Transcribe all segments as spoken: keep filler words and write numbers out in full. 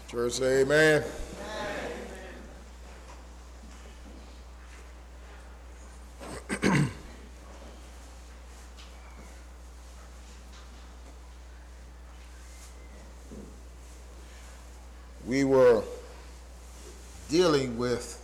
Church say amen. Amen. We were dealing with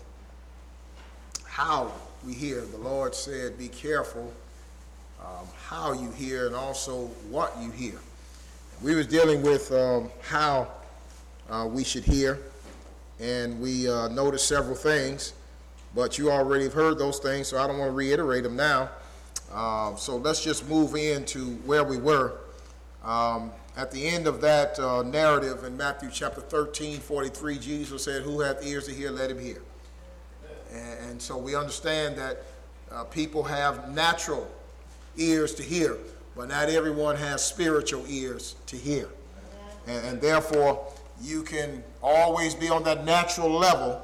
how we hear. The Lord said, be careful um, how you hear and also what you hear. We was dealing with um, how uh, we should hear, and we uh, noticed several things, but you already have heard those things, so I don't want to reiterate them now. Uh, so let's just move into where we were. Um, at the end of that uh, narrative in Matthew chapter thirteen, forty-three, Jesus said, who hath ears to hear, let him hear. And, and so we understand that uh, people have natural ears to hear, but not everyone has spiritual ears to hear. And, and therefore, you can always be on that natural level,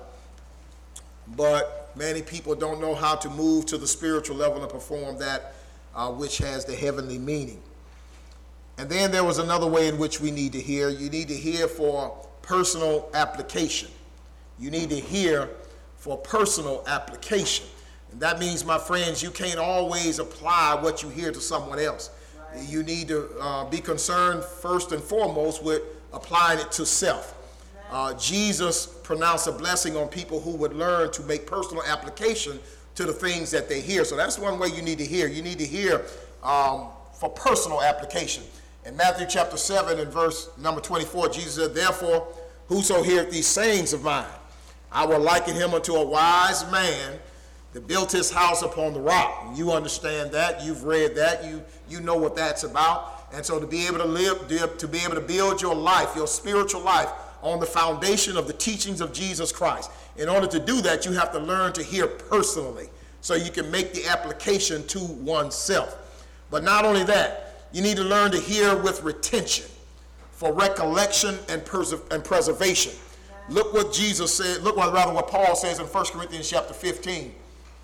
but many people don't know how to move to the spiritual level and perform that uh, which has the heavenly meaning. And then there was another way in which we need to hear. You need to hear for personal application. You need to hear for personal application. And that means, my friends, you can't always apply what you hear to someone else. Right. You need to uh, be concerned first and foremost with applying it to self. Uh, Jesus pronounced a blessing on people who would learn to make personal application to the things that they hear. So that's one way you need to hear. You need to hear um, for personal application. In Matthew chapter seven and verse number twenty-four, Jesus said, therefore, whoso heareth these sayings of mine, I will liken him unto a wise man that built his house upon the rock. And you understand that. You've read that. You, you know what that's about. And so to be able to live, to be able to build your life, your spiritual life, on the foundation of the teachings of Jesus Christ. In order to do that, you have to learn to hear personally so you can make the application to oneself. But not only that, you need to learn to hear with retention for recollection and, pers- and preservation. Look what Jesus said, look what, rather what Paul says in First Corinthians chapter fifteen.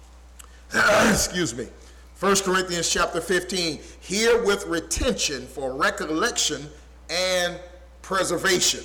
Excuse me. First Corinthians chapter fifteen. Hear with retention for recollection and preservation.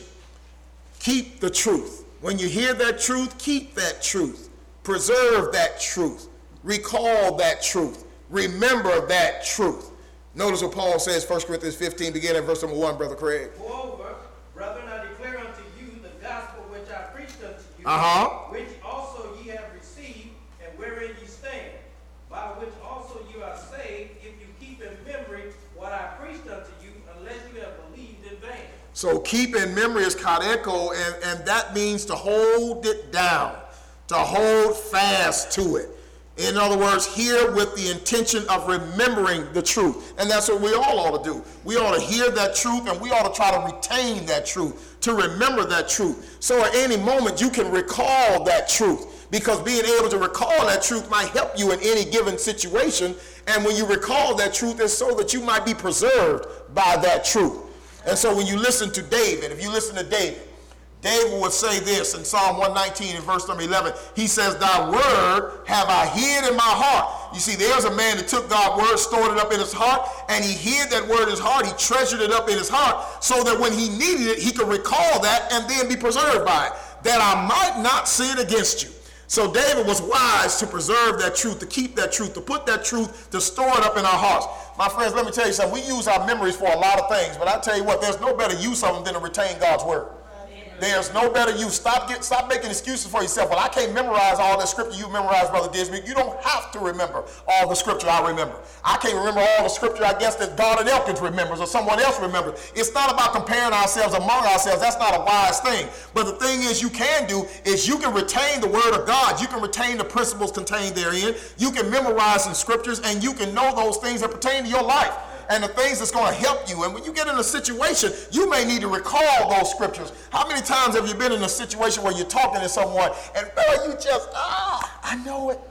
Keep the truth. When you hear that truth, keep that truth. Preserve that truth. Recall that truth. Remember that truth. Notice what Paul says, First Corinthians fifteen, beginning at verse number one, Brother Craig. Moreover, brethren, I declare unto you the gospel which I preached unto you, uh-huh. which also ye have received, and wherein ye stand, by which also you are saved, if you keep in memory what I preached unto you, unless you have believed in vain. So keep in memory is kadeko, and, and that means to hold it down, to hold fast to it. In other words, hear with the intention of remembering the truth. And that's what we all ought to do. We ought to hear that truth, and we ought to try to retain that truth, to remember that truth. So at any moment, you can recall that truth, because being able to recall that truth might help you in any given situation. And when you recall that truth, it's so that you might be preserved by that truth. And so when you listen to David, if you listen to David, David would say this in Psalm one nineteen in verse number eleven. He says, thy word have I hid in my heart. You see, there's a man that took God's word, stored it up in his heart, and he hid that word in his heart. He treasured it up in his heart so that when he needed it, he could recall that and then be preserved by it, that I might not sin against you. So David was wise to preserve that truth, to keep that truth, to put that truth, to store it up in our hearts. My friends, let me tell you something. We use our memories for a lot of things, but I tell you what, there's no better use of them than to retain God's word. There's no better use. Stop get, stop making excuses for yourself. Well, I can't memorize all the scripture you memorized, Brother Disney. You don't have to remember all the scripture I remember. I can't remember all the scripture, I guess, that Donald Elkins remembers or someone else remembers. It's not about comparing ourselves among ourselves. That's not a wise thing. But the thing is, you can do is you can retain the word of God. You can retain the principles contained therein. You can memorize some scriptures, and you can know those things that pertain to your life and the things that's going to help you. And when you get in a situation, you may need to recall those scriptures. How many times have you been in a situation where you're talking to someone and oh, you just, ah, I know it.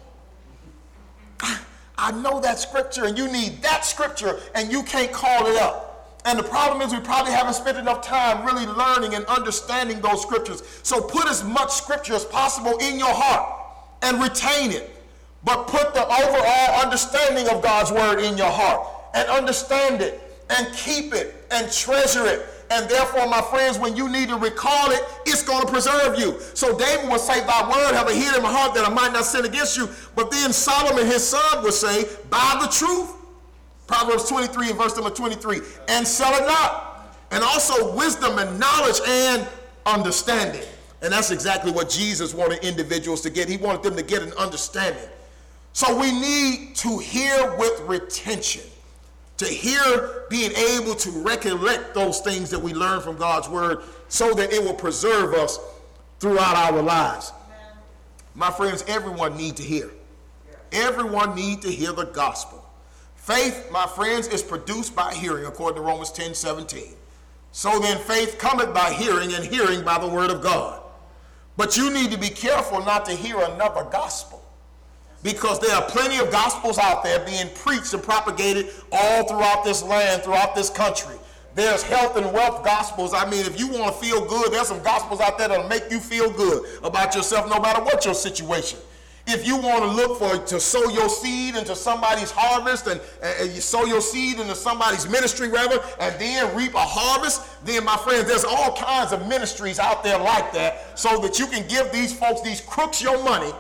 I, I know that scripture, and you need that scripture, and you can't call it up. And the problem is we probably haven't spent enough time really learning and understanding those scriptures. So put as much scripture as possible in your heart and retain it. But put the overall understanding of God's word in your heart and understand it and keep it and treasure it And therefore, my friends, when you need to recall it, it's going to preserve you. So David would say, thy word have I hid in my heart that I might not sin against you. But then Solomon, his son, would say, by the truth. Proverbs twenty-three and verse number twenty-three. And sell it not. And also wisdom and knowledge and understanding. And that's exactly what Jesus wanted individuals to get. He wanted them to get an understanding. So we need to hear with retention. To hear, being able to recollect those things that we learn from God's word so that it will preserve us throughout our lives. Amen. My friends, everyone needs to hear. Everyone needs to hear the gospel. Faith, my friends, is produced by hearing, according to Romans ten seventeen. So then faith cometh by hearing, and hearing by the word of God. But you need to be careful not to hear another gospel, because there are plenty of gospels out there being preached and propagated all throughout this land, throughout this country. There's health and wealth gospels. I mean, if you want to feel good, there's some gospels out there that'll make you feel good about yourself no matter what your situation. If you want to look for to sow your seed into somebody's harvest, and, and you sow your seed into somebody's ministry, rather, and then reap a harvest, then, my friends, there's all kinds of ministries out there like that, so that you can give these folks, these crooks, your money.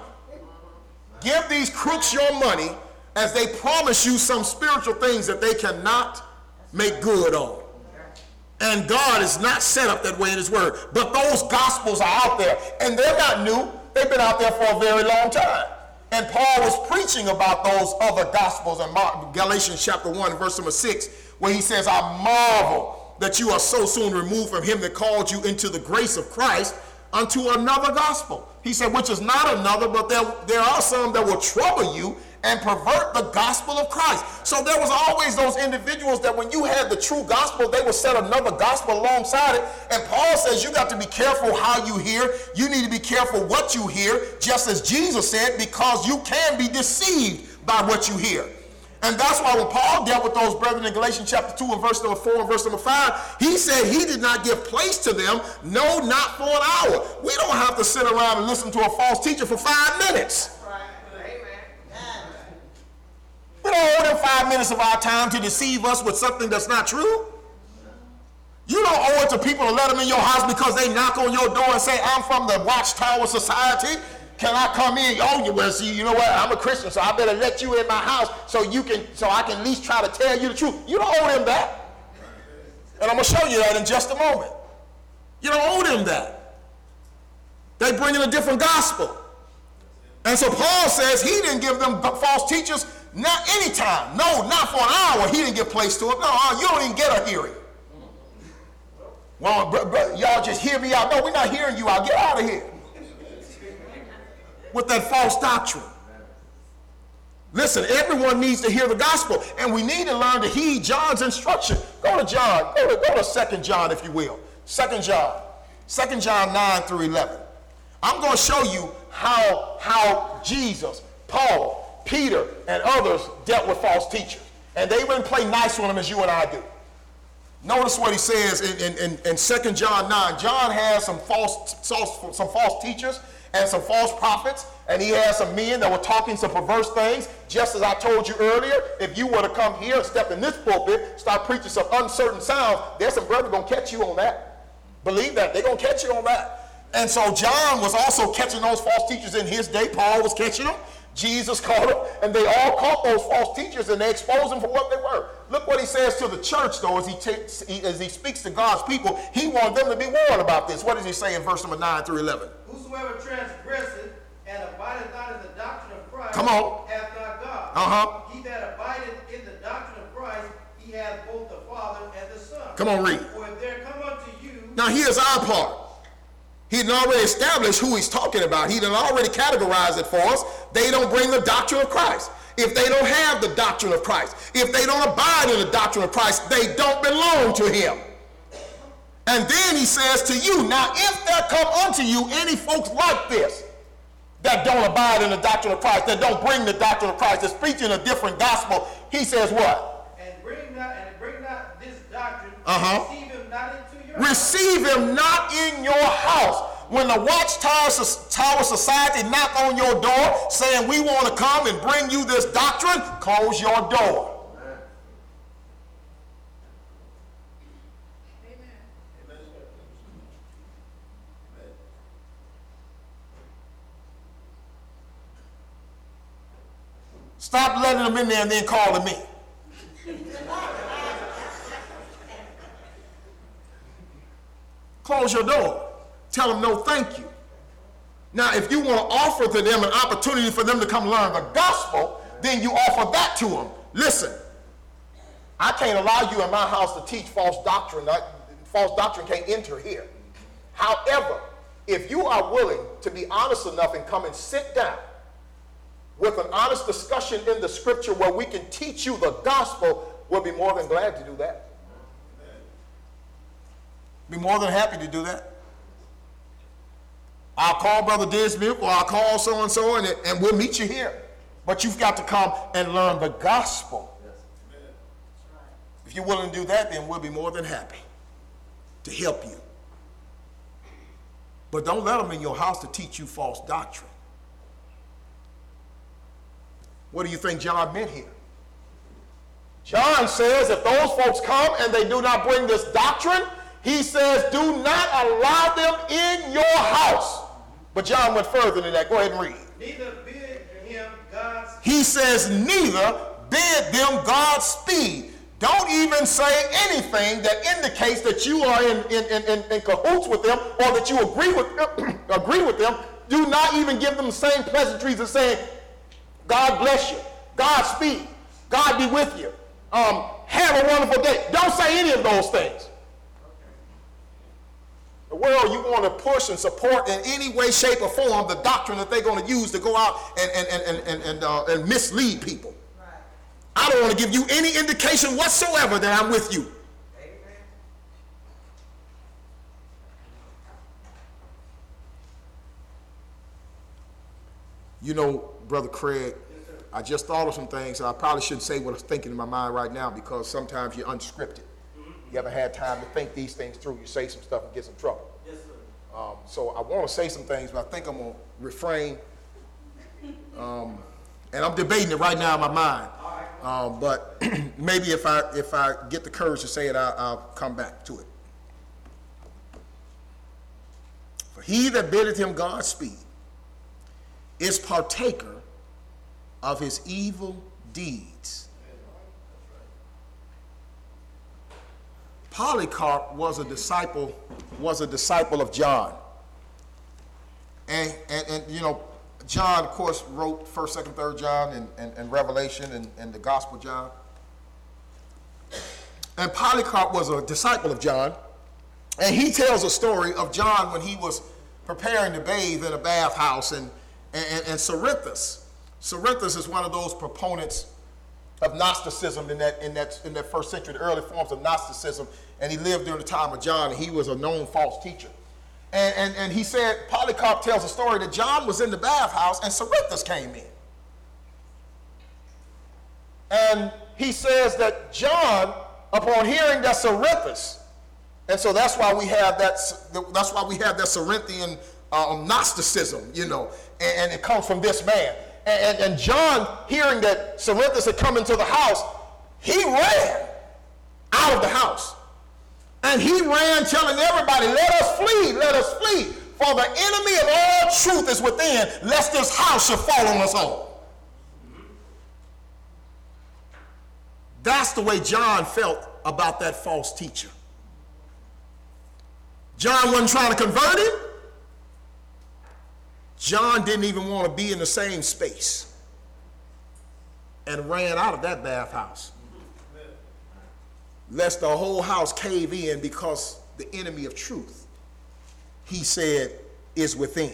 Give these crooks your money as they promise you some spiritual things that they cannot make good on. And God is not set up that way in his word. But those gospels are out there, and they're not new. They've been out there for a very long time. And Paul was preaching about those other gospels in Galatians chapter one, verse number six, where he says, I marvel that you are so soon removed from him that called you into the grace of Christ unto another gospel. He said, which is not another, but there, there are some that will trouble you and pervert the gospel of Christ. So there was always those individuals that when you had the true gospel, they would set another gospel alongside it. And Paul says you got to be careful how you hear. You need to be careful what you hear, just as Jesus said, because you can be deceived by what you hear. And that's why when Paul dealt with those brethren in Galatians chapter two and verse number four and verse number five, he said he did not give place to them, no, not for an hour. We don't have to sit around and listen to a false teacher for five minutes. We don't owe them five minutes of our time to deceive us with something that's not true. You don't owe it to people to let them in your house because they knock on your door and say, I'm from the Watchtower Society. Can I come in? Oh, you well, see, you know what? I'm a Christian, so I better let you in my house so you can, so I can at least try to tell you the truth. You don't owe them that. And I'm going to show you that in just a moment. You don't owe them that. They bring in a different gospel. And so Paul says he didn't give them false teachers not any time. No, not for an hour. He didn't give place to it. No, you don't even get a hearing. Well, bro, bro, y'all just hear me out. No, we're not hearing you out. Get out of here with that false doctrine. Listen, everyone needs to hear the gospel, and we need to learn to heed John's instruction. Go to John. Go to, go to Second John, if you will. Second John. Second John nine through eleven. I'm going to show you how, how Jesus, Paul, Peter, and others dealt with false teachers. And they wouldn't play nice with them as you and I do. Notice what he says in, in, in Second John nine. John has some false, some false teachers and some false prophets, and he has some men that were talking some perverse things. Just as I told you earlier, if you were to come here and step in this pulpit, start preaching some uncertain sounds, there's some brothers going to catch you on that. Believe that. They're going to catch you on that. And so John was also catching those false teachers in his day. Paul was catching them. Jesus caught them. And they all caught those false teachers, and they exposed them for what they were. Look what he says to the church, though, as he, takes, he, as he speaks to God's people. He wanted them to be warned about this. What does he say in verse number nine through eleven? Whosoever transgresseth and abideth not in the doctrine of Christ Come on. hath not God. Uh-huh. He that abideth in the doctrine of Christ, he hath both the Father and the Son. Come on, read. For if there come unto you... Now here's our part. He had already established who he's talking about. He had already categorized it for us. They don't bring the doctrine of Christ. If they don't have the doctrine of Christ, if they don't abide in the doctrine of Christ, they don't belong to him. And then he says to you, now if there come unto you any folks like this that don't abide in the doctrine of Christ, that don't bring the doctrine of Christ, that's preaching a different gospel, he says what? And bring not, and bring not this doctrine, uh-huh. receive him not into Receive him not in your house. When the Watchtower Society knock on your door saying we want to come and bring you this doctrine, close your door. Amen. Stop letting them in there and then calling me. Close your door. Tell them no thank you. Now, if you want to offer to them an opportunity for them to come learn the gospel, then you offer that to them. Listen, I can't allow you in my house to teach false doctrine. False doctrine can't enter here. However, if you are willing to be honest enough and come and sit down with an honest discussion in the scripture where we can teach you the gospel, we'll be more than glad to do that. Be more than happy to do that. I'll call Brother Dismuke or I'll call so-and-so and, and we'll meet you here. But you've got to come and learn the gospel. Yes. If you're willing to do that, then we'll be more than happy to help you. But don't let them in your house to teach you false doctrine. What do you think John meant here? John says if those folks come and they do not bring this doctrine, he says do not allow them in your house. But John went further than that. Go ahead and read. Neither bid him God's He says neither bid them Godspeed. Don't even say anything that indicates that you are in, in, in, in, in cahoots with them or that you agree with, agree with them. Do not even give them the same pleasantries as saying, God bless you, Godspeed, God be with you, um, have a wonderful day. Don't say any of those things. The world, you want to push and support in any way, shape, or form the doctrine that they're going to use to go out and, and, and, and, and, uh, and mislead people. Right. I don't want to give you any indication whatsoever that I'm with you. Amen. You know, Brother Craig, yes, I just thought of some things. I probably shouldn't say what I'm thinking in my mind right now because sometimes you're unscripted. You haven't had time to think these things through. You say some stuff and get some trouble. Yes, sir. Um, so I want to say some things, but I think I'm going to refrain. Um, and I'm debating it right now in my mind. Um, but maybe if I if I get the courage to say it, I, I'll come back to it. For he that biddeth him Godspeed is partaker of his evil deeds. Polycarp was a disciple, was a disciple of John. And, and, and you know, John, of course, wrote first, second, third John and, and, and Revelation and, and the Gospel of John. And Polycarp was a disciple of John. And he tells a story of John when he was preparing to bathe in a bathhouse. And, and, and Cerinthus. Cerinthus is one of those proponents of Gnosticism in that, in that in that first century, the early forms of Gnosticism, and he lived during the time of John, and he was a known false teacher. And, and, and he said, Polycarp tells a story that John was in the bathhouse and Cerinthus came in. And he says that John, upon hearing that Cerinthus, and so that's why we have that, that's why we have that Cerinthian um, Gnosticism, you know, and, and it comes from this man. And, and John, hearing that Cerinthus had come into the house, he ran out of the house. And he ran telling everybody, let us flee, let us flee. For the enemy of all truth is within, lest this house should fall on us all. That's the way John felt about that false teacher. John wasn't trying to convert him. John didn't even want to be in the same space and ran out of that bathhouse, lest the whole house cave in because the enemy of truth, he said, is within.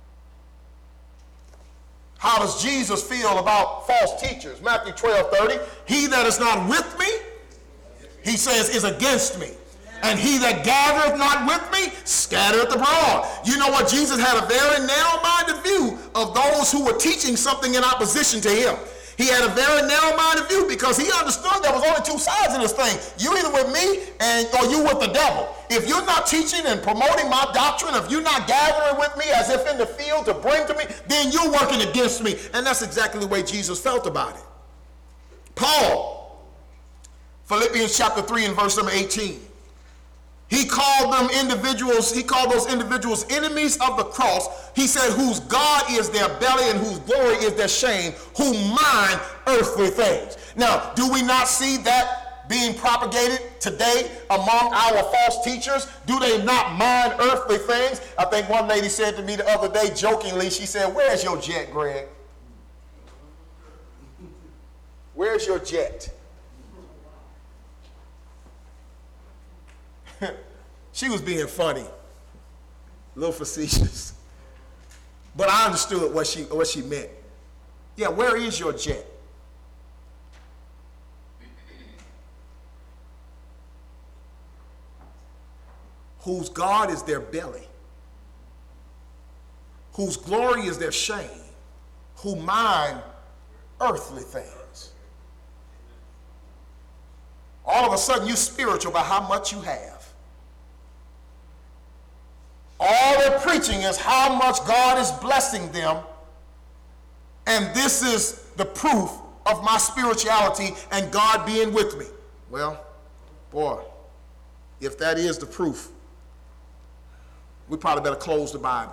How does Jesus feel about false teachers? Matthew twelve thirty, he that is not with me, he says, is against me. And he that gathereth not with me, scattereth abroad. You know what? Jesus had a very narrow-minded view of those who were teaching something in opposition to him. He had a very narrow-minded view because he understood there was only two sides in this thing. You either with me and or you with the devil. If you're not teaching and promoting my doctrine, if you're not gathering with me as if in the field to bring to me, then you're working against me. And that's exactly the way Jesus felt about it. Paul, Philippians chapter three and verse number eighteen. He called them individuals, he called those individuals enemies of the cross. He said, whose God is their belly and whose glory is their shame, who mind earthly things. Now, do we not see that being propagated today among our false teachers? Do they not mind earthly things? I think one lady said to me the other day, jokingly, she said, where's your jet, Greg? Where's your jet? She was being funny, a little facetious. But I understood what she, what she meant. Yeah, where is your jet? Whose God is their belly, whose glory is their shame, who mind earthly things. All of a sudden, you're spiritual by how much you have. All they're preaching is how much God is blessing them, and this is the proof of my spirituality and God being with me. Well, boy, if that is the proof, we probably better close the Bible.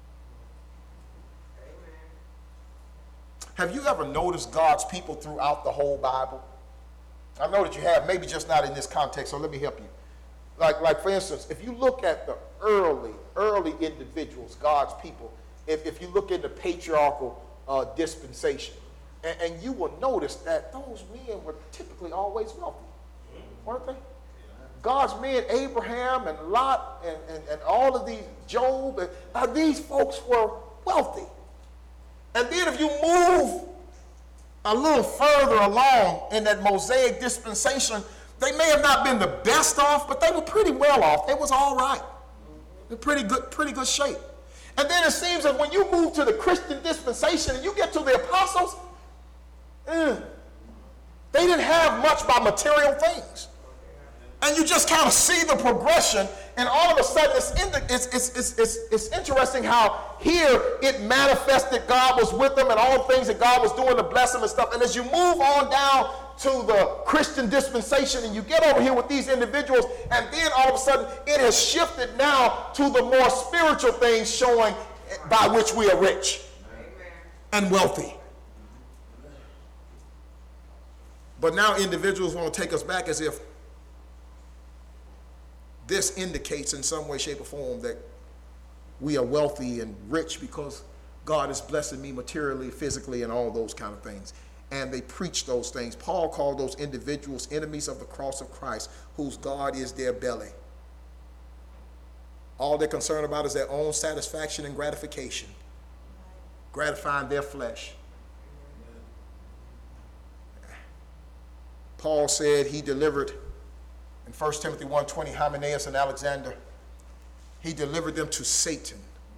Amen. Have you ever noticed God's people throughout the whole Bible? I know that you have, maybe just not in this context, so let me help you. Like, like for instance, if you look at the early, early individuals, God's people, if, if you look in the patriarchal uh, dispensation, and, and you will notice that those men were typically always wealthy, weren't they? God's men, Abraham and Lot and, and, and all of these, Job, and, uh, these folks were wealthy. And then if you move a little further along in that Mosaic dispensation, they may have not been the best off, but they were pretty well off. It was all right. In pretty good, pretty good shape. And then it seems that when you move to the Christian dispensation and you get to the apostles, mm, they didn't have much by material things. And you just kind of see the progression, and all of a sudden it's, in the, it's, it's, it's, it's, it's interesting how here it manifested God was with them and all the things that God was doing to bless them and stuff. And as you move on down to the Christian dispensation and you get over here with these individuals, and then all of a sudden it has shifted now to the more spiritual things showing by which we are rich and wealthy. But now individuals want to take us back as if this indicates in some way, shape, or form that we are wealthy and rich because God is blessing me materially, physically, and all those kind of things. And they preach those things. Paul called those individuals enemies of the cross of Christ, whose God is their belly. All they're concerned about is their own satisfaction and gratification, gratifying their flesh. Paul said he delivered, in First Timothy one twenty, Hymenaeus and Alexander, he delivered them to Satan.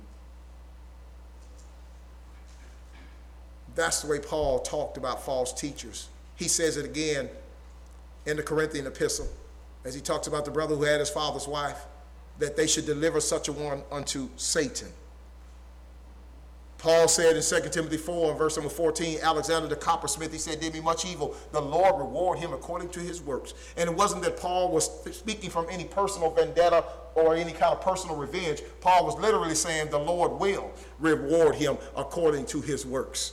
That's the way Paul talked about false teachers. He says it again in the Corinthian epistle, as he talks about the brother who had his father's wife, that they should deliver such a one unto Satan. Paul said in Second Timothy four, and verse number fourteen, Alexander the coppersmith, he said, did me much evil. The Lord reward him according to his works. And it wasn't that Paul was speaking from any personal vendetta or any kind of personal revenge. Paul was literally saying the Lord will reward him according to his works.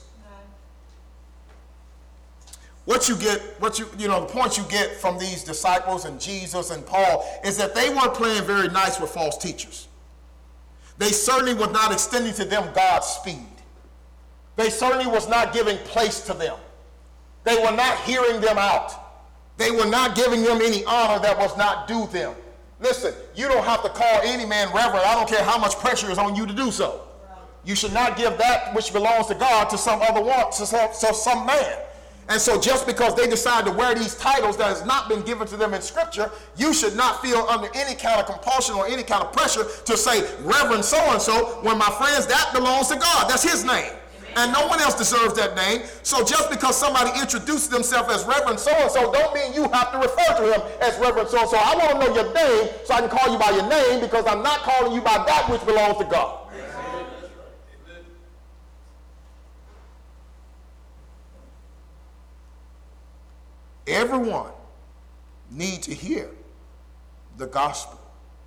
What you get, what you, you know, the point you get from these disciples and Jesus and Paul is that they weren't playing very nice with false teachers. They certainly were not extending to them God's speed. They certainly was not giving place to them. They were not hearing them out. They were not giving them any honor that was not due them. Listen, you don't have to call any man reverend. I don't care how much pressure is on you to do so. You should not give that which belongs to God to some other one, to some, to some man. And so just because they decide to wear these titles that has not been given to them in Scripture, you should not feel under any kind of compulsion or any kind of pressure to say, Reverend so-and-so, when my friends, that belongs to God. That's his name. And no one else deserves that name. So just because somebody introduces themselves as Reverend so-and-so don't mean you have to refer to him as Reverend so-and-so. I want to know your name so I can call you by your name, because I'm not calling you by that which belongs to God. Everyone need to hear the gospel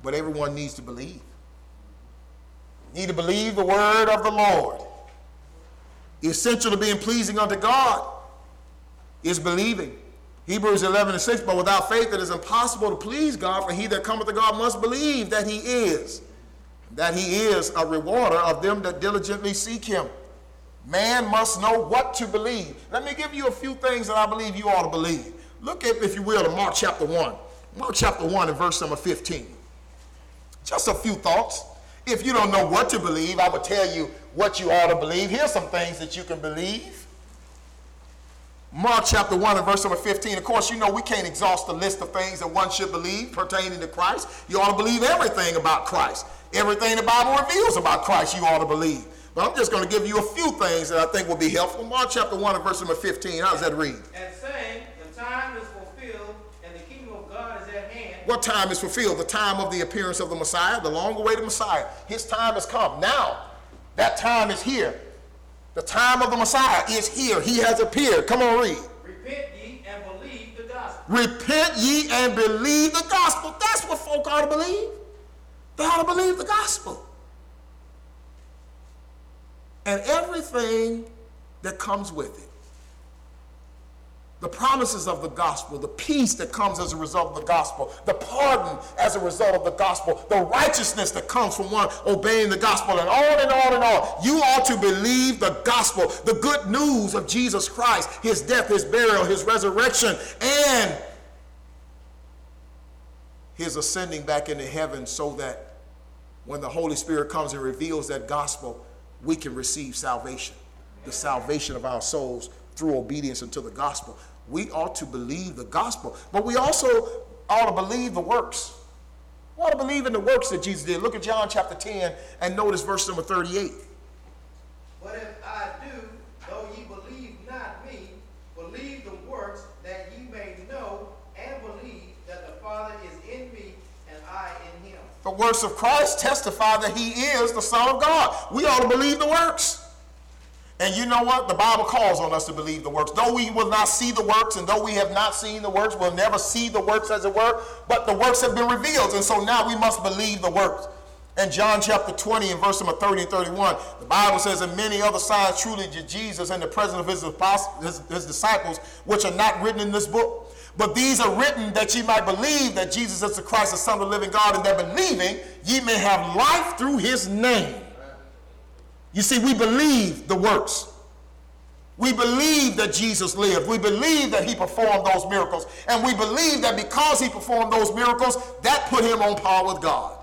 But everyone needs to believe. You need to believe the word of the Lord. Essential to being pleasing unto God is believing. Hebrews eleven and six, but without faith it is impossible to please God, for he that cometh to God must believe that he is, that he is a rewarder of them that diligently seek him. Man must know what to believe. Let me give you a few things that I believe you ought to believe. Look at, if you will, to Mark chapter one. Mark chapter one and verse number fifteen. Just a few thoughts. If you don't know what to believe, I would tell you what you ought to believe. Here's some things that you can believe. Mark chapter one and verse number fifteen. Of course, you know we can't exhaust the list of things that one should believe pertaining to Christ. You ought to believe everything about Christ. Everything the Bible reveals about Christ, you ought to believe. But I'm just going to give you a few things that I think will be helpful. Mark chapter one and verse number fifteen. How does that read? And saying, the time is fulfilled, and the kingdom of God is at hand. What time is fulfilled? The time of the appearance of the Messiah, the long-awaited Messiah. His time has come. Now, that time is here. The time of the Messiah is here. He has appeared. Come on, read. Repent ye and believe the gospel. Repent ye and believe the gospel. That's what folk ought to believe. They ought to believe the gospel. And everything that comes with it. The promises of the gospel, the peace that comes as a result of the gospel, the pardon as a result of the gospel, the righteousness that comes from one obeying the gospel, and on and on and on. You ought to believe the gospel, the good news of Jesus Christ, his death, his burial, his resurrection, and his ascending back into heaven, so that when the Holy Spirit comes and reveals that gospel, we can receive salvation, the salvation of our souls through obedience unto the gospel. We ought to believe the gospel, but we also ought to believe the works. We ought to believe in the works that Jesus did. Look at John chapter ten and notice verse number thirty-eight. But if I do, though ye believe not me, believe the works, that ye may know and believe that the Father is in me and I in him. The works of Christ testify that he is the Son of God. We ought to believe the works. And you know what? The Bible calls on us to believe the works. Though we will not see the works, and though we have not seen the works, we'll never see the works as it were, but the works have been revealed, and so now we must believe the works. In John chapter twenty and verse number thirty and thirty-one, the Bible says, and many other signs truly did Jesus in the presence of his, apostles, his, his disciples, which are not written in this book. But these are written that ye might believe that Jesus is the Christ, the Son of the living God, and that believing ye may have life through his name. You see, we believe the works. We believe that Jesus lived. We believe that he performed those miracles. And we believe that because he performed those miracles, that put him on par with God.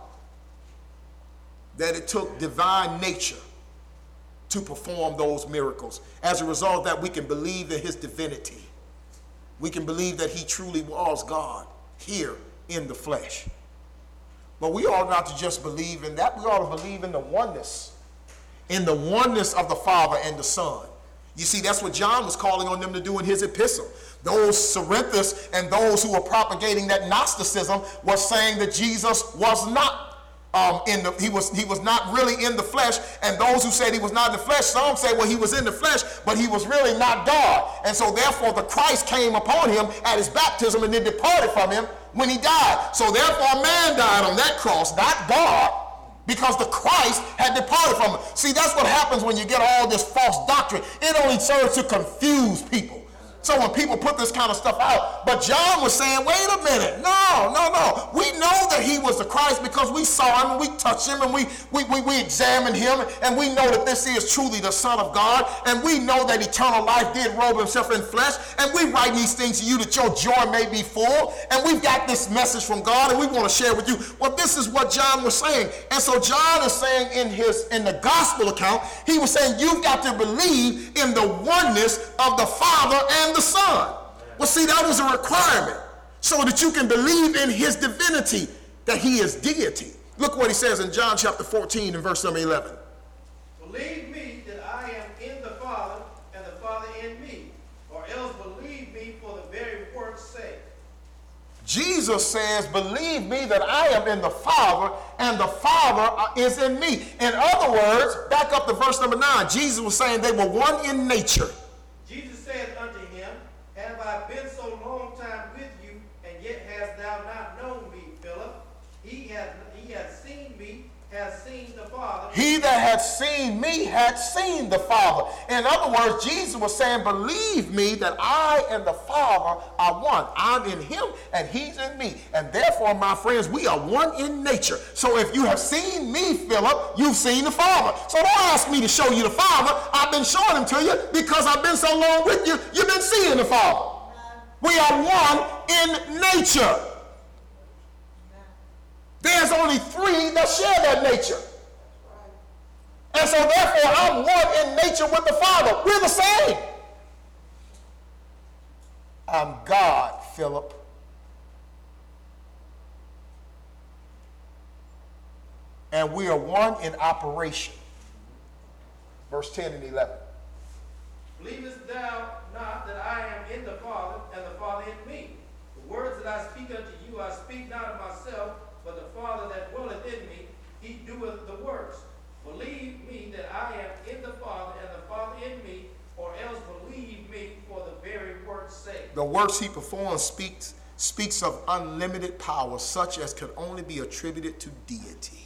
That it took divine nature to perform those miracles. As a result of that, we can believe in his divinity. We can believe that he truly was God here in the flesh. But we ought not to just believe in that. We ought to believe in the oneness. In the oneness of the Father and the Son. You see, that's what John was calling on them to do in his epistle. Those Cerinthus and those who were propagating that Gnosticism were saying that Jesus was not um, in the, he was he was not really in the flesh. And those who said he was not in the flesh, some say, well, he was in the flesh, but he was really not God. And so therefore the Christ came upon him at his baptism and then departed from him when he died. So therefore a man died on that cross, not God, because the Christ had departed from him. See, that's what happens when you get all this false doctrine. It only serves to confuse people. So when people put this kind of stuff out, but John was saying, wait a minute, no, no, no. We know that he was the Christ because we saw him and we touched him and we, we, we, we examined him, and we know that this is truly the Son of God, and we know that eternal life did robe himself in flesh, and we write these things to you that your joy may be full, and we've got this message from God and we want to share with you. Well, this is what John was saying. And so John is saying in his in the gospel account, he was saying you've got to believe in the oneness of the Father and the Son. Well, see, that was a requirement so that you can believe in his divinity, that he is deity. Look what he says in John chapter fourteen and verse number eleven. Believe me that I am in the Father and the Father in me, or else believe me for the very work's sake. Jesus says, believe me that I am in the Father and the Father is in me. In other words, back up to verse number nine, Jesus was saying they were one in nature. Jesus said unto him, have I been so long time with you, and yet hast thou not known me, Philip? He, has, has seen the Father. He that had seen me had seen the Father. In other words, Jesus was saying, believe me that I and the Father are one. I'm in him and he's in me. And therefore, my friends, we are one in nature. So if you have seen me, Philip, you've seen the Father. So don't ask me to show you the Father. I've been showing him to you because I've been so long with you. You've been seeing the Father. We are one in nature. There's only three that share that nature. And so therefore, I'm one in nature with the Father. We're the same. I'm God, Philip. And we are one in operation. Verse ten and eleven. Believest thou not that I am in the Father, and the Father in me? The words that I speak unto you, I speak not of myself, but the Father that dwelleth in me, he doeth the works. Believe me that I am in the Father, and the Father in me, or else believe me for the very work's sake. The works he performs speaks, speaks of unlimited power, such as could only be attributed to deity.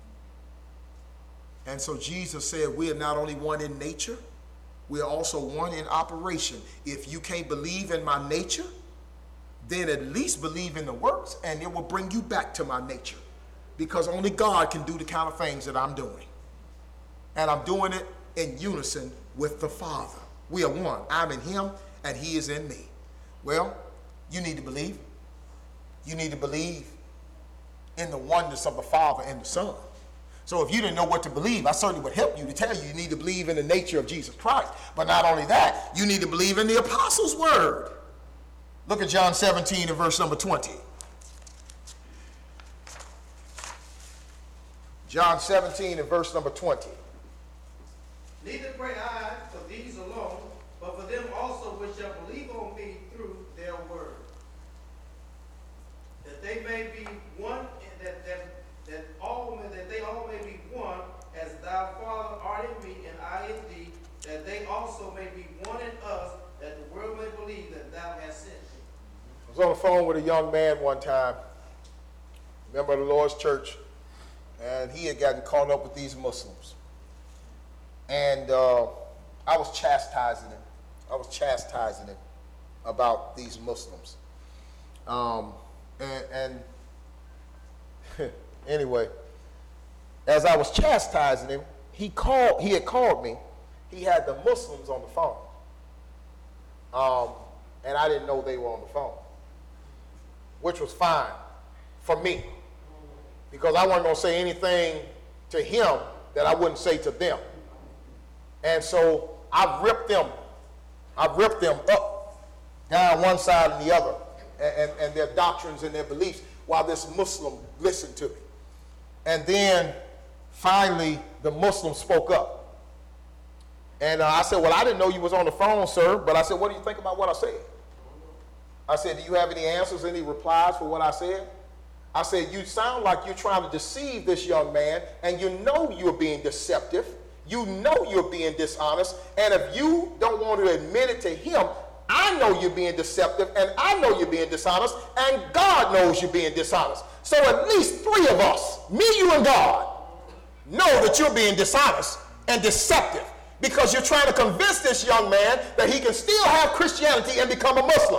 And so Jesus said, we are not only one in nature, we are also one in operation. If you can't believe in my nature, then at least believe in the works, and it will bring you back to my nature. Because only God can do the kind of things that I'm doing. And I'm doing it in unison with the Father. We are one. I'm in him, and he is in me. Well, you need to believe. You need to believe in the oneness of the Father and the Son. So if you didn't know what to believe, I certainly would help you to tell you you need to believe in the nature of Jesus Christ. But not only that, you need to believe in the apostles' word. Look at John seventeen and verse number twenty. John seventeen and verse number twenty. Neither pray I for these alone, but for them also which shall believe on me through their word, that they may be one, that that that all that they all may be one, as thou, Father, art in me, and I in thee, that they also may be one in us, that the world may believe that thou hast sent me. I was on the phone with a young man one time, member of the Lord's church, and he had gotten caught up with these Muslims. And uh, I was chastising him. I was chastising him about these Muslims. Um, and, and anyway, as I was chastising him, he called. He had called me. He had the Muslims on the phone, um, and I didn't know they were on the phone, which was fine for me, because I wasn't going to say anything to him that I wouldn't say to them. And so I ripped them. I ripped them up, down one side and the other, and, and, and their doctrines and their beliefs, while this Muslim listened to me. And then finally, the Muslim spoke up. And uh, I said, well, I didn't know you was on the phone, sir. But I said, what do you think about what I said? I said, do you have any answers, any replies for what I said? I said, you sound like you're trying to deceive this young man, and you know you're being deceptive. You know you're being dishonest. And if you don't want to admit it to him, I know you're being deceptive, and I know you're being dishonest, and God knows you're being dishonest. So at least three of us, me, you, and God, know that you're being dishonest and deceptive, because you're trying to convince this young man that he can still have Christianity and become a Muslim.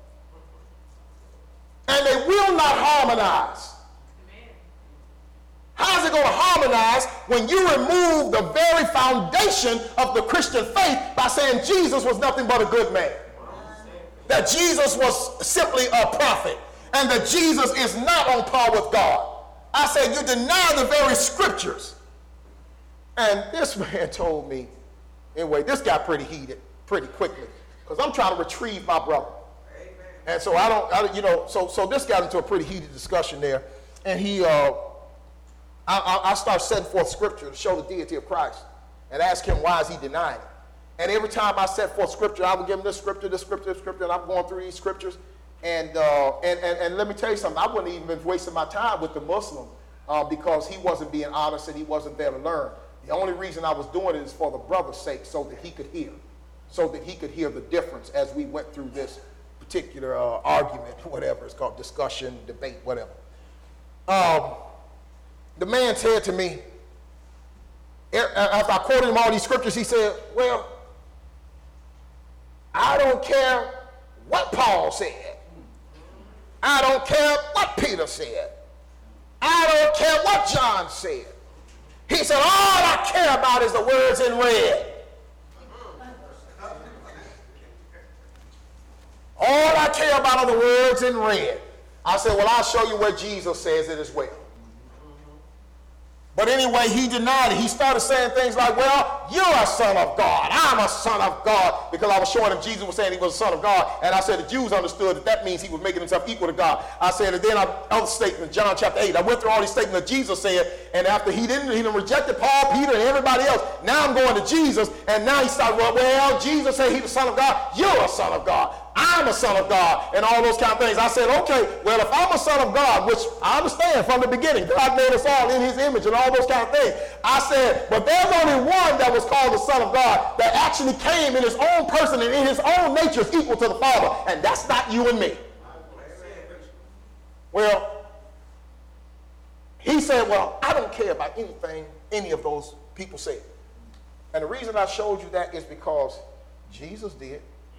And they will not harmonize. How's it going to harmonize when you remove the very foundation of the Christian faith by saying Jesus was nothing but a good man? That Jesus was simply a prophet, and that Jesus is not on par with God. I said, you deny the very scriptures. And this man told me, anyway, this got pretty heated pretty quickly, because I'm trying to retrieve my brother. Amen. And so I don't, I, you know, so so this got into a pretty heated discussion there. And he, uh, I, I start setting forth scripture to show the deity of Christ and ask him, why is he denying it? And every time I set forth scripture, I would give him this scripture, this scripture, this scripture, and I'm going through these scriptures. And, uh, and, and, and let me tell you something, I wouldn't even been wasting my time with the Muslim uh, because he wasn't being honest and he wasn't there to learn. The only reason I was doing it is for the brother's sake, so that he could hear, so that he could hear the difference as we went through this particular uh, argument, whatever it's called, discussion, debate, whatever. Um, the man said to me, after I quoted him all these scriptures, he said, well, I don't care what Paul said. I don't care what Peter said. I don't care what John said. He said, all I care about is the words in red. All I care about are the words in red. I said, well, I'll show you where Jesus says it as well. But anyway, he denied it. He started saying things like, well, you're a son of God. I'm a son of God. Because I was showing him Jesus was saying he was a son of God. And I said the Jews understood that that means he was making himself equal to God. I said, and then I, other statements, John chapter eight. I went through all these statements that Jesus said. And after he didn't, he didn't rejected Paul, Peter, and everybody else. Now I'm going to Jesus. And now he started, well, well, Jesus said he's the son of God. You're a son of God. I'm a son of God, and all those kind of things. I said, okay, well, if I'm a son of God, which I understand from the beginning, God made us all in his image and all those kind of things. I said, but there's only one that was called the son of God that actually came in his own person and in his own nature is equal to the Father, and that's not you and me. Well, he said, well, I don't care about anything any of those people said. And the reason I showed you that is because Jesus did.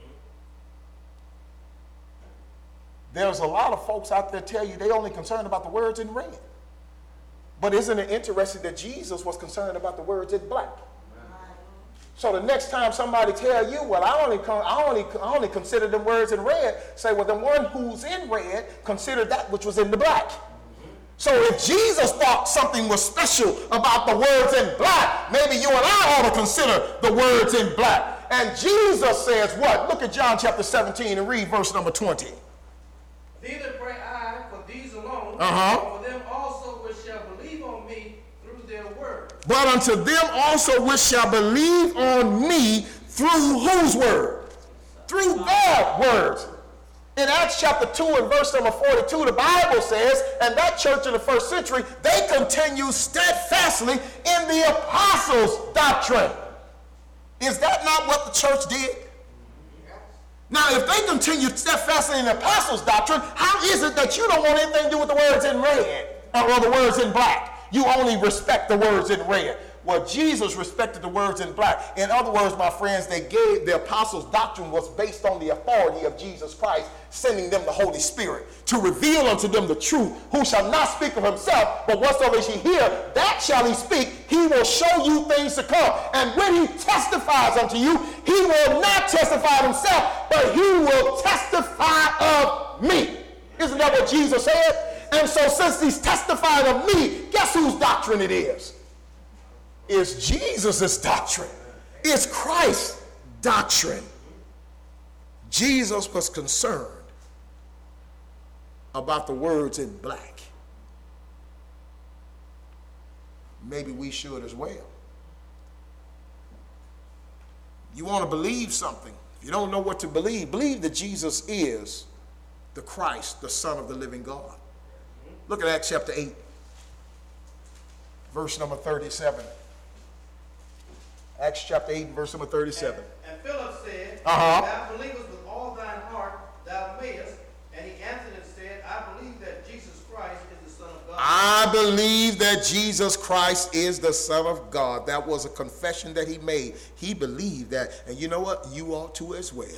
There's a lot of folks out there tell you they only concerned about the words in red. But isn't it interesting that Jesus was concerned about the words in black? So the next time somebody tell you, well, I only, I only, I only consider them words in red, say, well, the one who's in red, consider that which was in the black. So if Jesus thought something was special about the words in black, maybe you and I ought to consider the words in black. And Jesus says what? Look at John chapter seventeen and read verse number twenty. Neither pray I for these alone, uh-huh. but for them also which shall believe on me through their word. But unto them also which shall believe on me through whose word? Through their words. In Acts chapter two and verse number forty-two, the Bible says, and that church in the first century, they continued steadfastly in the apostles' doctrine. Is that not what the church did? Now, if they continue steadfastly in the apostles' doctrine, how is it that you don't want anything to do with the words in red or the words in black? You only respect the words in red. Well, Jesus respected the words in black. In other words, my friends, they gave the apostles' doctrine was based on the authority of Jesus Christ, sending them the Holy Spirit to reveal unto them the truth, who shall not speak of himself, but whatsoever he hear, that shall he speak. He will show you things to come. And when he testifies unto you, he will not testify of himself, but he will testify of me. Isn't that what Jesus said? And so since he's testifying of me, guess whose doctrine it is? It's Jesus' doctrine. It's Christ's doctrine. Jesus was concerned about the words in black. Maybe we should as well. You want to believe something. If you don't know what to believe, believe that Jesus is the Christ, the Son of the living God. Look at Acts chapter eight, verse number thirty-seven. Acts chapter eight, verse number thirty-seven. And, and Philip said, uh-huh. Thou believest with all thine heart, thou mayest. And he answered and said, I believe that Jesus Christ is the Son of God. I believe that Jesus Christ is the Son of God. That was a confession that he made. He believed that. And you know what? You ought to as well.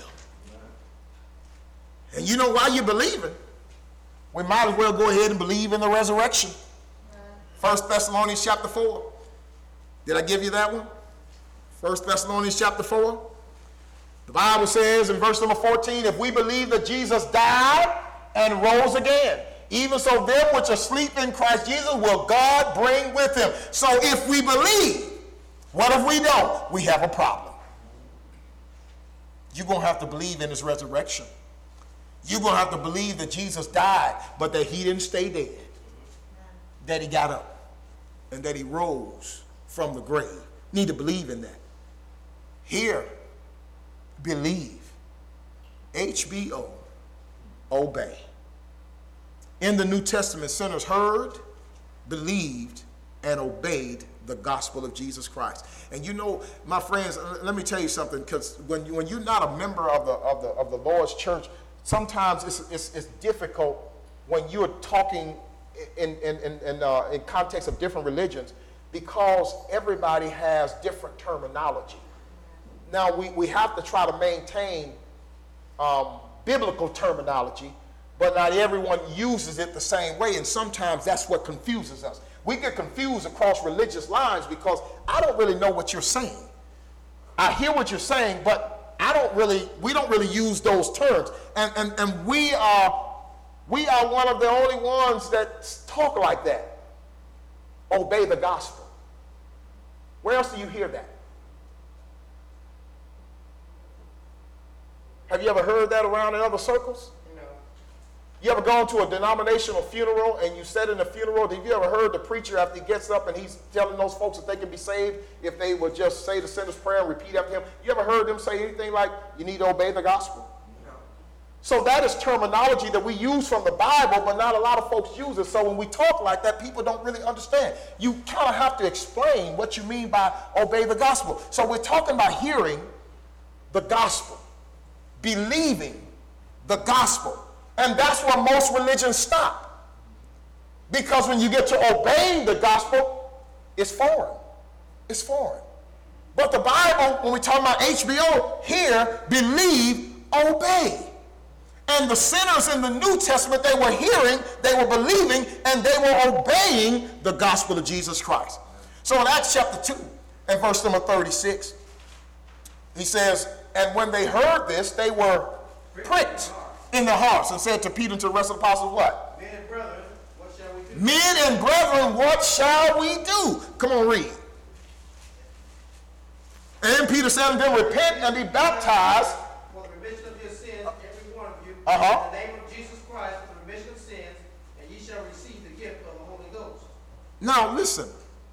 And you know why you're believing? We might as well go ahead and believe in the resurrection. First Thessalonians chapter four. Did I give you that one? First Thessalonians chapter four. The Bible says in verse number fourteen, if we believe that Jesus died and rose again, even so them which are asleep in Christ Jesus will God bring with him. So if we believe, what if we don't? We have a problem. You're going to have to believe in his resurrection. You're going to have to believe that Jesus died, but that he didn't stay dead. That he got up and that he rose from the grave. Need to believe in that. Hear, believe. H B O, obey. In the New Testament, sinners heard, believed, and obeyed the gospel of Jesus Christ. And you know, my friends, let me tell you something, because when, you, when you're not a member of the, of the, of the Lord's church, sometimes it's, it's, it's difficult when you're talking in, in, in, in, uh, in context of different religions because everybody has different terminology. Now, we, we have to try to maintain um, biblical terminology, but not everyone uses it the same way, and sometimes that's what confuses us. We get confused across religious lines because I don't really know what you're saying. I hear what you're saying, but I don't really, we don't really use those terms. And, and, and we are, we are one of the only ones that talk like that. Obey the gospel. Where else do you hear that? Have you ever heard that around in other circles? No. You ever gone to a denominational funeral and you said in the funeral, have you ever heard the preacher after he gets up and he's telling those folks that they can be saved if they would just say the sinner's prayer and repeat after him? You ever heard them say anything like, you need to obey the gospel? No. So that is terminology that we use from the Bible, but not a lot of folks use it. So when we talk like that, people don't really understand. You kind of have to explain what you mean by obey the gospel. So we're talking about hearing the gospel, believing the gospel. And that's where most religions stop. Because when you get to obeying the gospel, it's foreign. It's foreign. But the Bible, when we talk about H B O, here, believe, obey. And the sinners in the New Testament, they were hearing, they were believing, and they were obeying the gospel of Jesus Christ. So in Acts chapter two, and verse number thirty-six, he says, and when they heard this, they were pricked in the hearts and said to Peter and to the rest of the apostles, what? Men and brethren, what shall we do? Men and brethren, what shall we do? Come on, read. And Peter said unto them, repent and be baptized. For the remission of your sins, every one of you, Uh-huh. in the name of Jesus Christ, for the remission of sins, and ye shall receive the gift of the Holy Ghost. Now listen.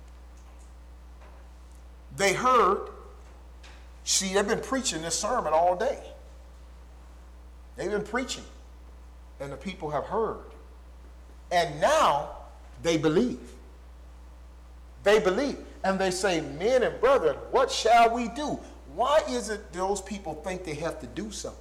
They heard. See, they've been preaching this sermon all day. They've been preaching, and the people have heard. And now they believe. They believe. And they say, men and brethren, what shall we do? Why is it those people think they have to do something?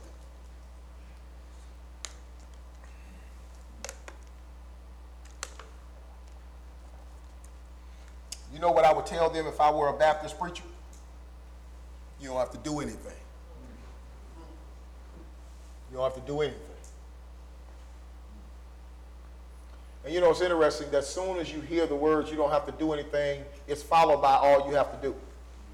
You know what I would tell them if I were a Baptist preacher? You don't have to do anything. You don't have to do anything. And you know, it's interesting that as soon as you hear the words, you don't have to do anything, it's followed by all you have to do.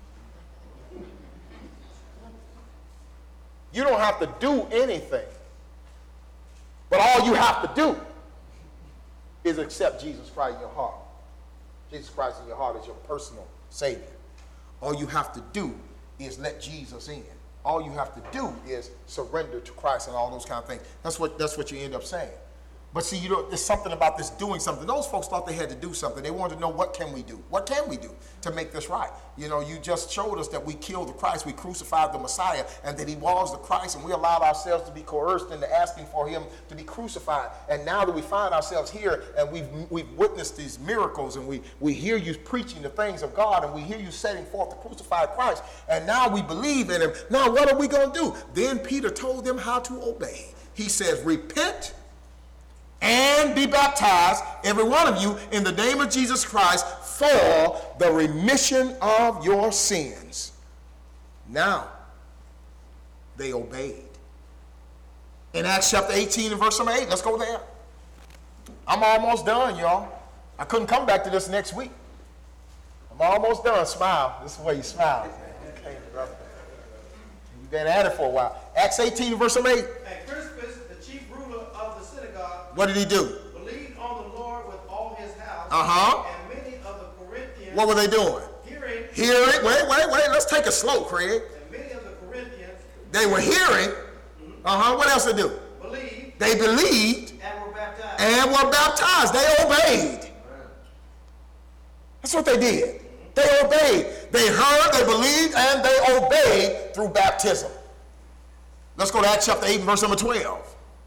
You don't have to do anything. But all you have to do is accept Jesus Christ in your heart. Jesus Christ in your heart is your personal Savior. All you have to do is let Jesus in. All you have to do is surrender to Christ and all those kind of things. That's what, that's what you end up saying. But see, you know, there's something about this doing something. Those folks thought they had to do something. They wanted to know, what can we do? What can we do to make this right? You know, you just showed us that we killed the Christ, we crucified the Messiah, and that he was the Christ, and we allowed ourselves to be coerced into asking for him to be crucified. And now that we find ourselves here, and we've we've witnessed these miracles, and we, we hear you preaching the things of God, and we hear you setting forth the crucified Christ, and now we believe in him. Now what are we going to do? Then Peter told them how to obey. He says, repent and be baptized, every one of you, in the name of Jesus Christ for the remission of your sins. Now, they obeyed. In Acts chapter eighteen and verse number eight, let's go there. I'm almost done, y'all. I couldn't come back to this next week. I'm almost done. Smile. This is the way you smile. Okay, brother. You've been at it for a while. Acts eighteen and verse number eight. And Crispus, the chief ruler of the synagogue, What did he do? believed on the Lord with all his house. Uh-huh. And many of the Corinthians, What were they doing? hearing, Hearing. Wait, wait, wait. Let's take it slow, Craig. and many of the Corinthians They were hearing. Uh-huh. What else they do? believed They believed and were baptized. and were baptized. They obeyed. That's what they did. They obeyed. They heard, they believed, and they obeyed through baptism. Let's go to Acts chapter eight, verse number twelve.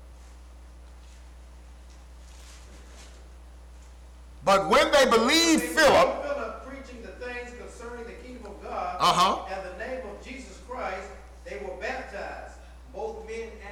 But when they believed Philip, Philip preaching the things concerning the kingdom of God, Uh-huh. and the name of Jesus Christ, they were baptized, both men and women.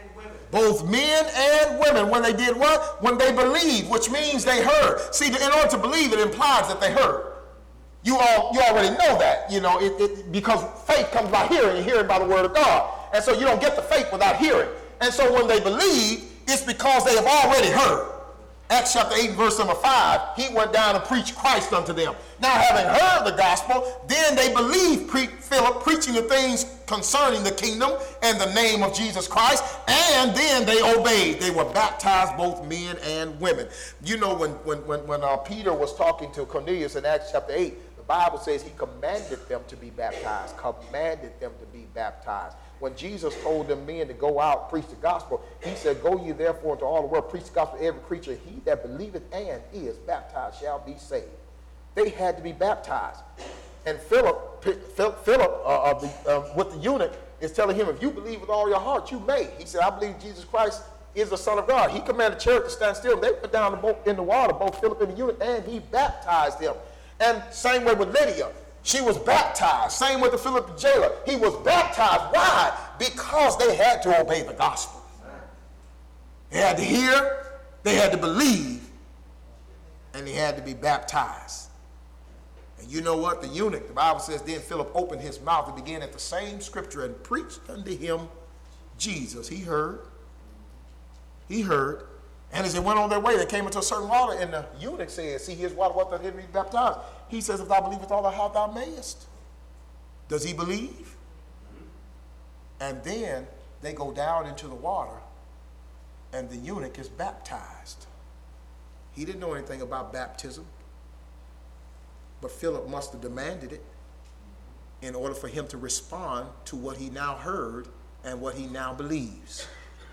both men and women. When they did what? When they believed, which means they heard. See, in order to believe, it implies that they heard. You all, you already know that, you know, it, it, because faith comes by hearing, and hearing by the word of God. And so you don't get the faith without hearing. And so when they believe, it's because they have already heard. Acts chapter eight, verse number five, he went down and preached Christ unto them. Now, having heard the gospel, then they believed pre- Philip preaching the things concerning the kingdom and the name of Jesus Christ, and then they obeyed. They were baptized, both men and women. You know, when, when, when, when uh, Peter was talking to Cornelius in Acts chapter eight, the Bible says he commanded them to be baptized, commanded them to be baptized. When Jesus told them men to go out, preach the gospel, he said, go ye therefore into all the world, preach the gospel to every creature. He that believeth and is baptized shall be saved. They had to be baptized. And Philip, Philip uh, uh, the, uh, with the eunuch, is telling him, if you believe with all your heart, you may. He said, I believe Jesus Christ is the Son of God. He commanded the church to stand still. They put down the boat in the water, both Philip and the eunuch, and he baptized them. And same way with Lydia. She was baptized. Same with the Philip jailer. He was baptized. Why? Because they had to obey the gospel. They had to hear, they had to believe, and they had to be baptized. And you know what? The eunuch, the Bible says, then Philip opened his mouth and began at the same scripture and preached unto him Jesus. He heard. He heard. And as they went on their way, they came into a certain water, and the eunuch said, see, here's water, what that be baptized. He says, if thou believe with all thy heart, thou mayest. Does he believe? And then they go down into the water, and the eunuch is baptized. He didn't know anything about baptism, but Philip must have demanded it in order for him to respond to what he now heard and what he now believes.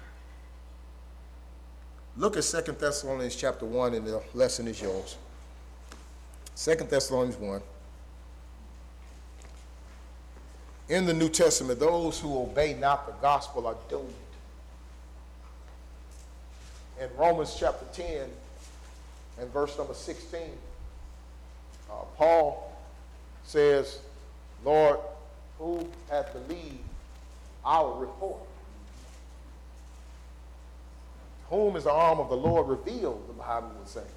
Look at Second Thessalonians chapter one, and the lesson is yours. Second Thessalonians one. In the New Testament, those who obey not the gospel are doomed. In Romans chapter ten and verse number sixteen, uh, Paul says, Lord, who hath believed our report? Whom is the arm of the Lord revealed, the Bible would say.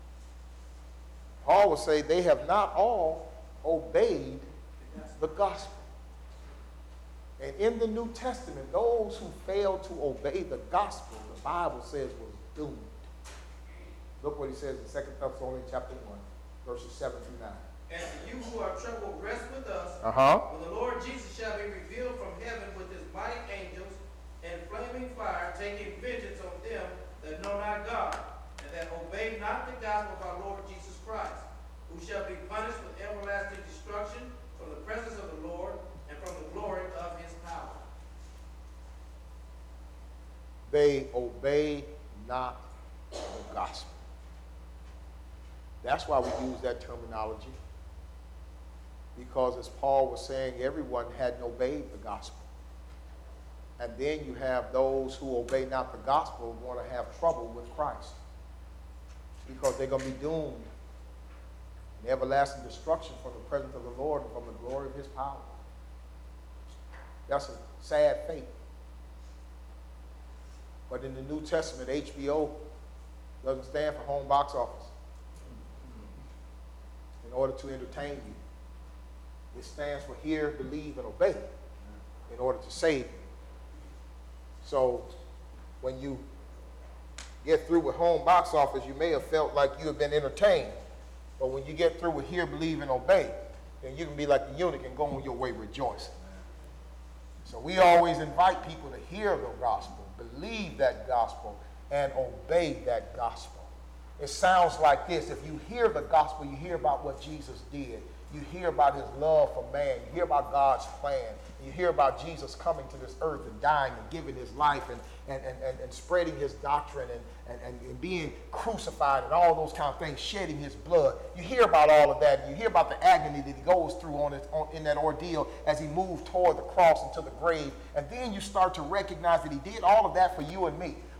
Paul would say they have not all obeyed the gospel. And in the New Testament, those who failed to obey the gospel, the Bible says, was doomed. Look what he says in Second Thessalonians chapter one, verses seven through nine. And you who are troubled, rest with us. Uh-huh. For the Lord Jesus shall be revealed from heaven with his mighty angels and flaming fire, taking vengeance on them that know not God, and that obey not the gospel of our Lord Jesus Christ, who shall be punished with everlasting destruction from the presence of the Lord and from the glory of his power. They obey not the gospel. That's why we use that terminology. Because as Paul was saying, everyone hadn't obeyed the gospel. And then you have those who obey not the gospel going to have trouble with Christ. Because they're going to be doomed in everlasting destruction from the presence of the Lord and from the glory of his power. That's a sad fate. But in the New Testament, H B O doesn't stand for home box office. In order to entertain you. It stands for hear, believe, and obey in order to save you. So when you get through with home box office, you may have felt like you have been entertained. But when you get through with hear, believe, and obey, then you can be like the eunuch and go on your way rejoicing. So we always invite people to hear the gospel, believe that gospel, and obey that gospel. It sounds like this. If you hear the gospel, you hear about what Jesus did. You hear about his love for man. You hear about God's plan. You hear about Jesus coming to this earth and dying and giving his life and, and, and, and, and spreading his doctrine and, and, and being crucified and all those kind of things, shedding his blood. You hear about all of that. And you hear about the agony that he goes through on, his, on in that ordeal as he moved toward the cross and to the grave. And then you start to recognize that he did all of that for you and me.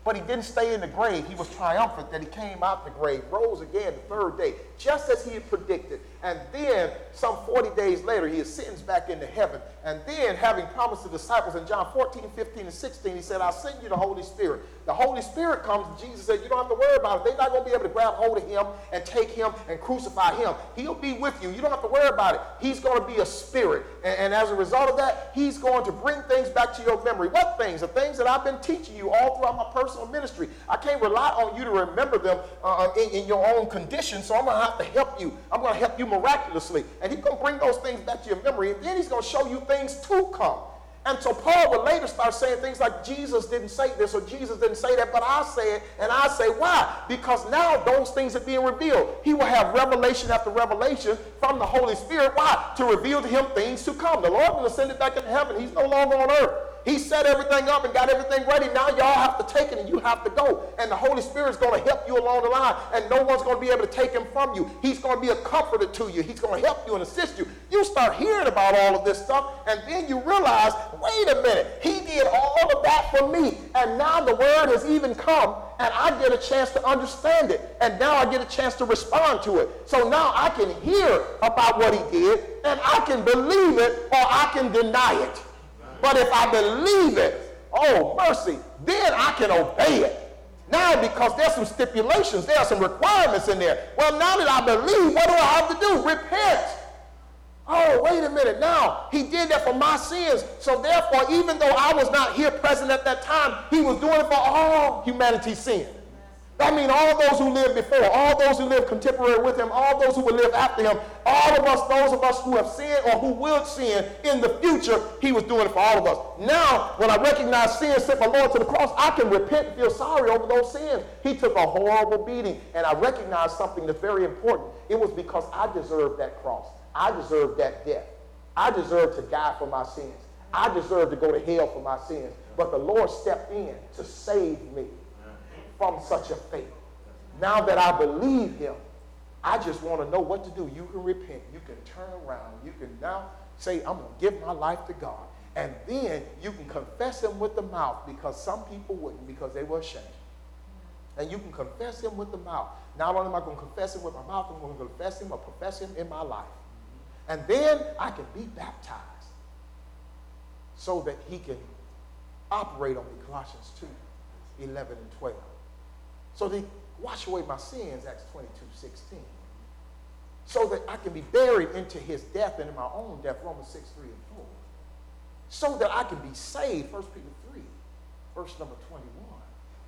But he didn't stay in the grave. He was triumphant that he came out the grave, rose again the third day, just as he had predicted. And then, some forty days later, he ascends back into heaven. And then, having promised the disciples in John fourteen, fifteen, and sixteen, he said, I'll send you the Holy Spirit. The Holy Spirit comes, and Jesus said, you don't have to worry about it. They're not going to be able to grab hold of him and take him and crucify him. He'll be with you. You don't have to worry about it. He's going to be a spirit. And, and as a result of that, he's going to bring things back to your memory. What things? The things that I've been teaching you all throughout my personal ministry. I can't rely on you to remember them uh, in, in your own condition, so I'm going to have to help you. I'm going to help you miraculously. And he's going to bring those things back to your memory, and then he's going to show you things to come. And so Paul would later start saying things like, Jesus didn't say this, or Jesus didn't say that, but I say it, and I say, why? Because now those things are being revealed. He will have revelation after revelation from the Holy Spirit. Why? To reveal to him things to come. The Lord will ascend it back into heaven. He's no longer on earth. He set everything up and got everything ready. Now y'all have to take it and you have to go. And the Holy Spirit is going to help you along the line. And no one's going to be able to take him from you. He's going to be a comforter to you. He's going to help you and assist you. You start hearing about all of this stuff, and then you realize, wait a minute, he did all of that for me. And now the word has even come, and I get a chance to understand it. And now I get a chance to respond to it. So now I can hear about what he did, and I can believe it or I can deny it. But if I believe it, oh, mercy, then I can obey it. Now, because there's some stipulations, there are some requirements in there. Well, now that I believe, what do I have to do? Repent. Oh, wait a minute. Now, he did that for my sins. So therefore, even though I was not here present at that time, he was doing it for all humanity's sin. That means all those who lived before, all those who lived contemporary with him, all those who will live after him, all of us, those of us who have sinned or who will sin in the future, he was doing it for all of us. Now, when I recognize sin, sent my Lord to the cross, I can repent and feel sorry over those sins. He took a horrible beating, and I recognize something that's very important. It was because I deserved that cross. I deserved that death. I deserved to die for my sins. I deserved to go to hell for my sins. But the Lord stepped in to save me from such a fate. Now that I believe him, I just want to know what to do. You can repent. You can turn around. You can now say, I'm going to give my life to God. And then you can confess him with the mouth, because some people wouldn't, because they were ashamed. And you can confess him with the mouth. Not only am I going to confess him with my mouth, I'm going to confess him or profess him in my life. And then I can be baptized so that he can operate on me, Colossians two, eleven and twelve. So they wash away my sins, Acts twenty-two, sixteen. So that I can be buried into his death and in my own death, Romans six, three and four. So that I can be saved, First Peter three, verse number twenty-one.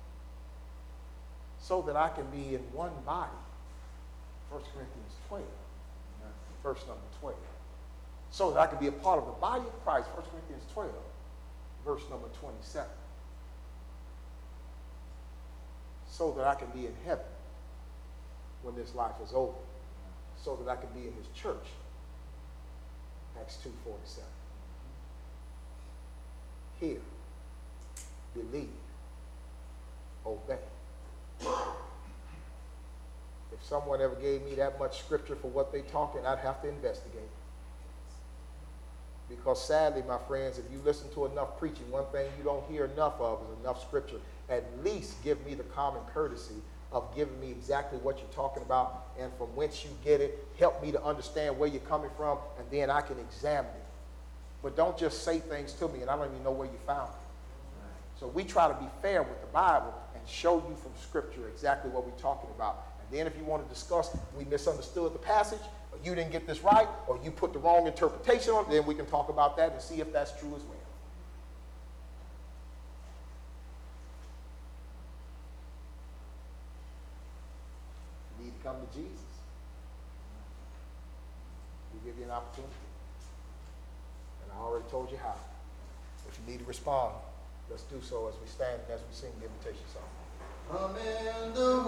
So that I can be in one body, First Corinthians twelve, verse number twelve. So that I can be a part of the body of Christ, First Corinthians twelve, verse number twenty-seven. So that I can be in heaven when this life is over. So that I can be in his church, Acts two forty-seven. Hear, believe, obey. If someone ever gave me that much scripture for what they're talking, I'd have to investigate. Because sadly, my friends, if you listen to enough preaching, one thing you don't hear enough of is enough scripture. At least give me the common courtesy of giving me exactly what you're talking about and from whence you get it. Help me to understand where you're coming from, and then I can examine it. But don't just say things to me and I don't even know where you found it. So we try to be fair with the Bible and show you from Scripture exactly what we're talking about. And then if you want to discuss, we misunderstood the passage, or you didn't get this right, or you put the wrong interpretation on it, then we can talk about that and see if that's true as well. You need to come to Jesus. We give you an opportunity. And I already told you how. If you need to respond, let's do so as we stand and as we sing the invitation song. Come in the